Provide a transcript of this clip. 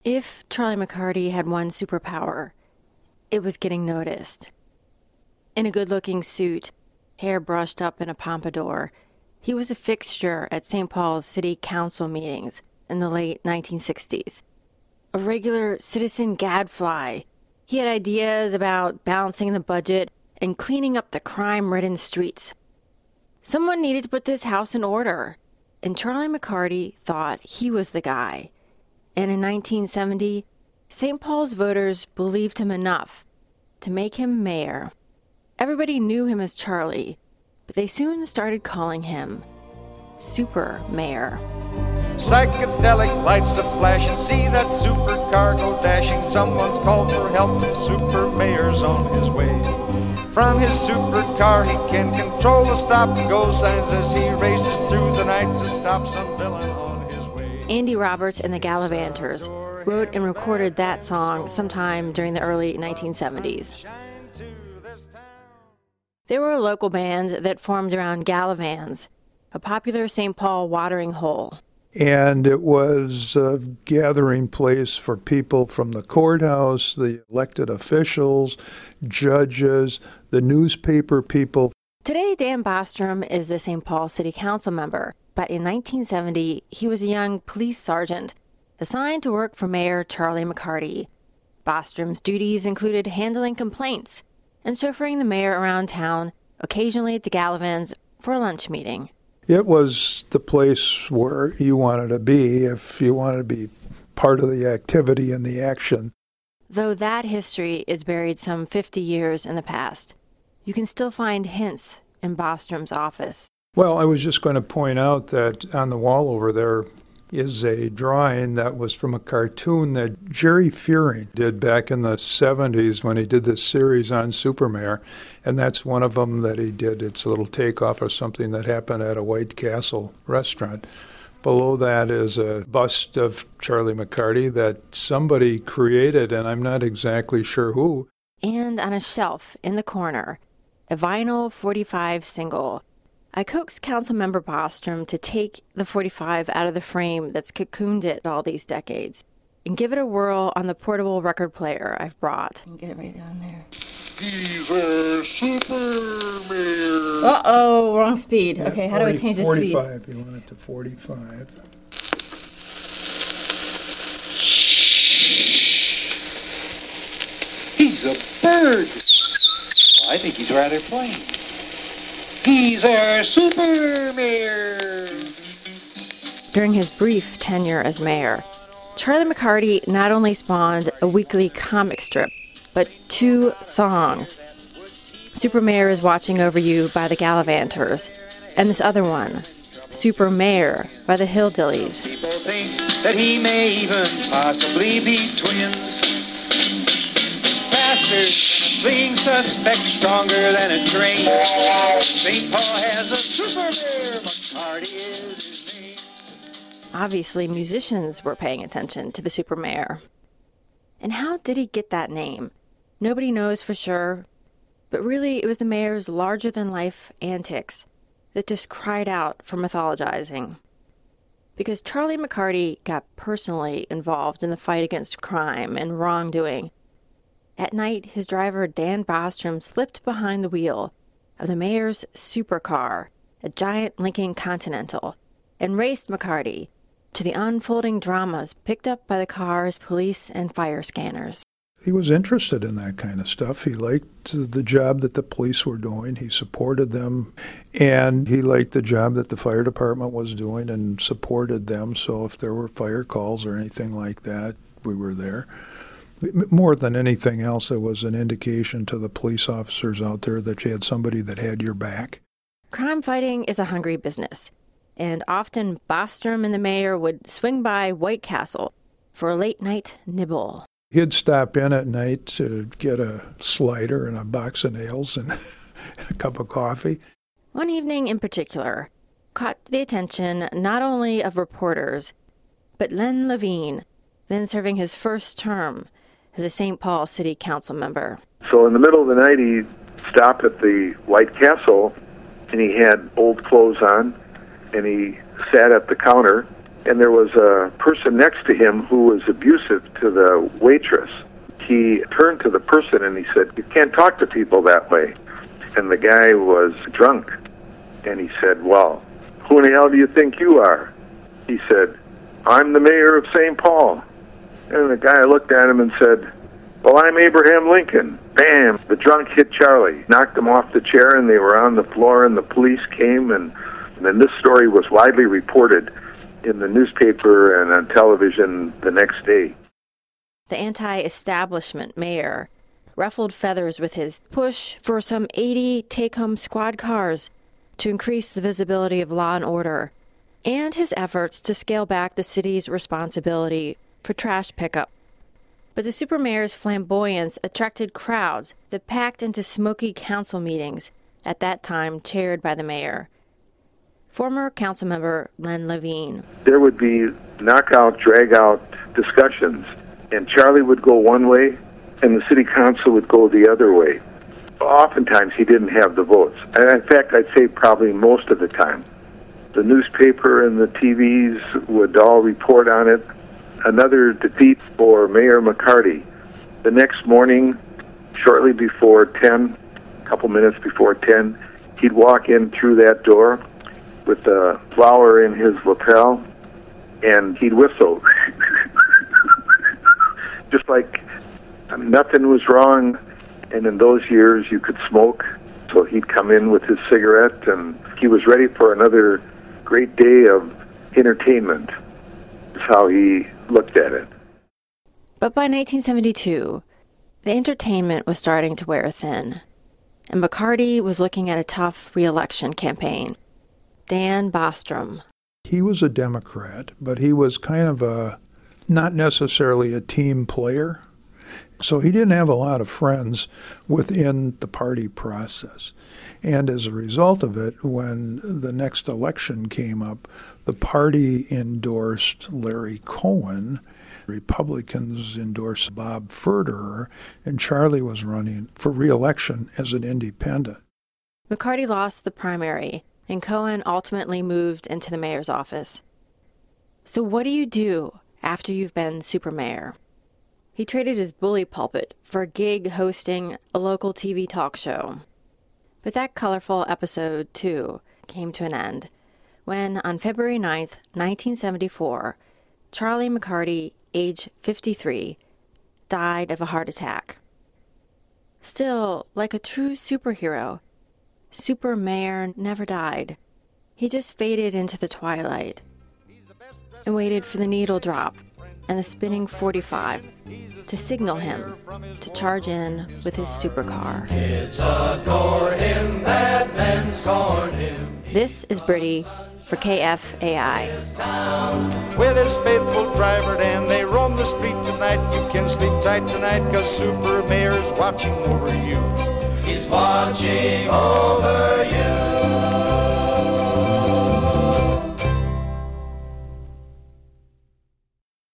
If Charlie McCarty had one superpower, it was getting noticed. In a good-looking suit, hair brushed up in a pompadour, he was a fixture at St. Paul's City Council meetings in the late 1960s. A regular citizen gadfly, he had ideas about balancing the budget and cleaning up the crime-ridden streets. Someone needed to put this house in order, and Charlie McCarty thought he was the guy. And in 1970, St. Paul's voters believed him enough to make him mayor. Everybody knew him as Charlie, but they soon started calling him Super Mayor. Psychedelic lights a flashing, see that supercar go dashing. Someone's called for help, the Super Mayor's on his way. From his supercar he can control the stop-and-go signs as he races through the night to stop some villain on his way. Andy Roberts and the Gallivanters wrote and recorded that song sometime during the early 1970s. They were a local band that formed around Gallivans, a popular St. Paul watering hole. And it was a gathering place for people from the courthouse, the elected officials, judges, the newspaper people. Today, Dan Bostrom is a St. Paul City Council member, but in 1970, he was a young police sergeant assigned to work for Mayor Charlie McCarty. Bostrom's duties included handling complaints and chauffeuring the mayor around town, occasionally to Gallivans for a lunch meeting. It was the place where you wanted to be if you wanted to be part of the activity and the action. Though that history is buried some 50 years in the past, you can still find hints in Bostrom's office. Well, I was just going to point out that on the wall over there is a drawing that was from a cartoon that Jerry Fearing did back in the 70s when he did this series on Supermayor, and that's one of them that he did. It's a little takeoff of something that happened at a White Castle restaurant. Below that is a bust of Charlie McCarty that somebody created, and I'm not exactly sure who. And on a shelf in the corner, a vinyl 45 single. I coaxed Councilmember Bostrom to take the 45 out of the frame that's cocooned it all these decades and give it a whirl on the portable record player I've brought. Get it right down there. He's a super mayor. Uh-oh, wrong speed. Okay, how do I change the 45, speed? 45, you want it to 45. He's a bird. I think he's rather plain. He's our super mayor. During his brief tenure as mayor, Charlie McCarty not only spawned a weekly comic strip, but 2 songs. Super Mayor is Watching Over You by the Gallivanters, and this other one, Super Mayor by the Hillbillies. People think that he may even possibly be twins. Faster, fleeing suspect, stronger than a train. St. Paul has a super mayor, McCarty is his name. Obviously, musicians were paying attention to the Super Mayor. And how did he get that name? Nobody knows for sure, but really it was the mayor's larger-than-life antics that just cried out for mythologizing. Because Charlie McCarty got personally involved in the fight against crime and wrongdoing. At night, his driver Dan Bostrom slipped behind the wheel of the mayor's supercar, a giant Lincoln Continental, and raced McCarty to the unfolding dramas picked up by the car's police and fire scanners. He was interested in that kind of stuff. He liked the job that the police were doing. He supported them, and he liked the job that the fire department was doing and supported them. So if there were fire calls or anything like that, we were there. More than anything else, it was an indication to the police officers out there that you had somebody that had your back. Crime fighting is a hungry business, and often Bostrom and the mayor would swing by White Castle for a late-night nibble. He'd stop in at night to get a slider and a box of nails and a cup of coffee. One evening in particular caught the attention not only of reporters, but Len Levine, then serving his first term as a St. Paul City Council member. So in the middle of the night, he stopped at the White Castle, and he had old clothes on, and he sat at the counter, and there was a person next to him who was abusive to the waitress. He turned to the person and he said, "You can't talk to people that way." And the guy was drunk. And he said, "Well, who in the hell do you think you are?" He said, "I'm the mayor of St. Paul." And the guy looked at him and said, "Well, I'm Abraham Lincoln." Bam! The drunk hit Charlie, knocked him off the chair, and they were on the floor, and the police came, and then this story was widely reported in the newspaper and on television the next day. The anti-establishment mayor ruffled feathers with his push for some 80 take-home squad cars to increase the visibility of law and order, and his efforts to scale back the city's responsibility for trash pickup. But the supermayor's flamboyance attracted crowds that packed into smoky council meetings, at that time chaired by the mayor. Former councilmember Len Levine. There would be knockout, drag-out discussions, and Charlie would go one way, and the city council would go the other way. Oftentimes, he didn't have the votes. And in fact, I'd say probably most of the time. The newspaper and the TVs would all report on it. Another defeat for Mayor McCarty. The next morning, shortly before 10, a couple minutes before 10, he'd walk in through that door with a flower in his lapel, and he'd whistle. Just like nothing was wrong, and in those years you could smoke. So he'd come in with his cigarette, and he was ready for another great day of entertainment. That's how he looked at it. But by 1972, the entertainment was starting to wear thin, and McCarty was looking at a tough re-election campaign. Dan Bostrom. He was a Democrat, but he was kind of not necessarily a team player. So he didn't have a lot of friends within the party process. And as a result of it, when the next election came up, the party endorsed Larry Cohen, Republicans endorsed Bob Ferderer, and Charlie was running for re-election as an independent. McCarty lost the primary, and Cohen ultimately moved into the mayor's office. So what do you do after you've been supermayor? He traded his bully pulpit for a gig hosting a local TV talk show. But that colorful episode, too, came to an end when, on February 9th, 1974, Charlie McCarty, age 53, died of a heart attack. Still, like a true superhero, Super Mayor never died. He just faded into the twilight and waited for the needle drop and the spinning 45 to signal him to charge in with his supercar. Kids adore him, bad men scorn him. This is Brittany for KFAI. With his faithful driver Dan, they roam the streets at night. You can sleep tight tonight, 'cause Super Mayor's watching over you. He's watching over